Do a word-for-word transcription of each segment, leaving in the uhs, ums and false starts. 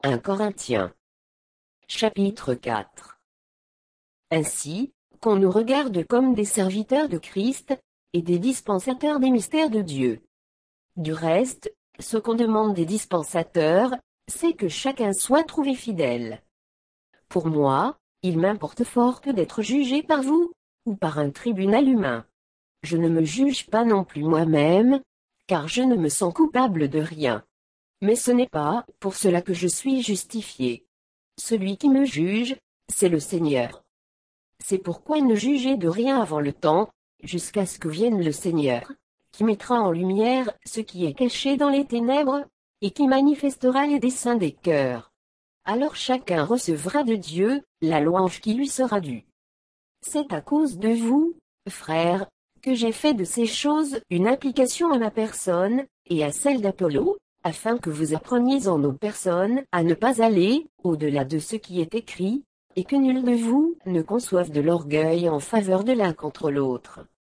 un Corinthiens. Chapitre quatre. Ainsi, qu'on nous regarde comme des serviteurs de Christ, et des dispensateurs des mystères de Dieu. Du reste, ce qu'on demande des dispensateurs, c'est que chacun soit trouvé fidèle. Pour moi, il m'importe fort peu d'être jugé par vous, ou par un tribunal humain. Je ne me juge pas non plus moi-même, car je ne me sens coupable de rien. Mais ce n'est pas pour cela que je suis justifié. Celui qui me juge, c'est le Seigneur. C'est pourquoi ne jugez de rien avant le temps, jusqu'à ce que vienne le Seigneur, qui mettra en lumière ce qui est caché dans les ténèbres, et qui manifestera les desseins des cœurs. Alors chacun recevra de Dieu la louange qui lui sera due. C'est à cause de vous, frères, que j'ai fait de ces choses une application à ma personne, et à celle d'Apollo, afin que vous appreniez en nos personnes à ne pas aller au-delà de ce qui est écrit, et que nul de vous ne conçoive de l'orgueil en faveur de l'un contre l'autre.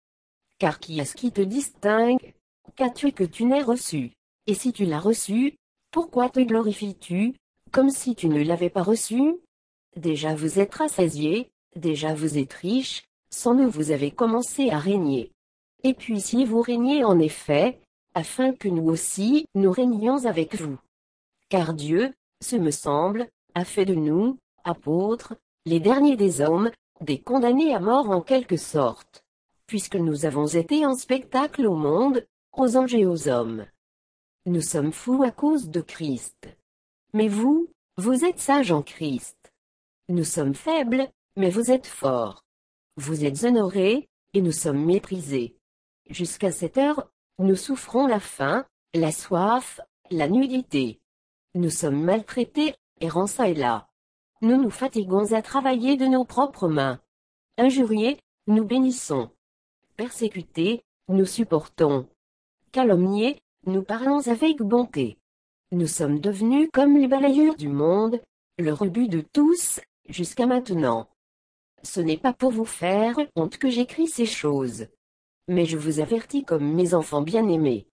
Car qui est-ce qui te distingue? Qu'as-tu que tu n'aies reçu? Et si tu l'as reçu, pourquoi te glorifies-tu, comme si tu ne l'avais pas reçu? Déjà vous êtes rassasiés, déjà vous êtes riches, sans nous vous avez commencé à régner. Et puissiez vous régner en effet, afin que nous aussi nous régnions avec vous. Car Dieu, ce me semble, a fait de nous, apôtres, les derniers des hommes, des condamnés à mort en quelque sorte, puisque nous avons été en spectacle au monde, aux anges et aux hommes. Nous sommes fous à cause de Christ. Mais vous, vous êtes sages en Christ. Nous sommes faibles, mais vous êtes forts. Vous êtes honorés, et nous sommes méprisés. Jusqu'à cette heure, nous souffrons la faim, la soif, la nudité. Nous sommes maltraités, errant çà et là. Nous nous fatiguons à travailler de nos propres mains. Injuriés, nous bénissons. Persécutés, nous supportons. Calomniés, nous parlons avec bonté. Nous sommes devenus comme les balayures du monde, le rebut de tous, jusqu'à maintenant. Ce n'est pas pour vous faire honte que j'écris ces choses. Mais je vous avertis comme mes enfants bien-aimés.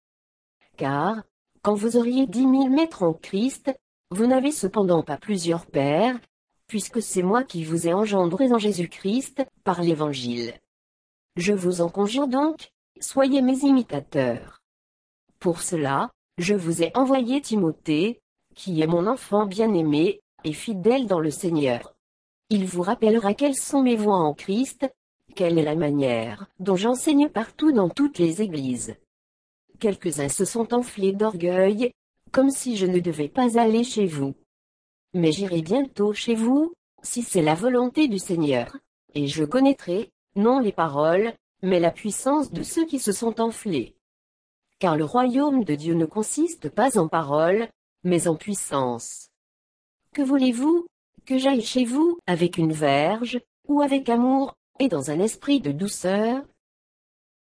Car, quand vous auriez dix mille maîtres en Christ, vous n'avez cependant pas plusieurs pères, puisque c'est moi qui vous ai engendrés en Jésus-Christ, par l'Évangile. Je vous en conjure donc, soyez mes imitateurs. Pour cela, je vous ai envoyé Timothée, qui est mon enfant bien-aimé, et fidèle dans le Seigneur. Il vous rappellera quelles sont mes voies en Christ, quelle est la manière dont j'enseigne partout dans toutes les églises. Quelques-uns se sont enflés d'orgueil, comme si je ne devais pas aller chez vous. Mais j'irai bientôt chez vous, si c'est la volonté du Seigneur, et je connaîtrai, non les paroles, mais la puissance de ceux qui se sont enflés. Car le royaume de Dieu ne consiste pas en paroles, mais en puissance. Que voulez-vous, que j'aille chez vous avec une verge, ou avec amour, et dans un esprit de douceur?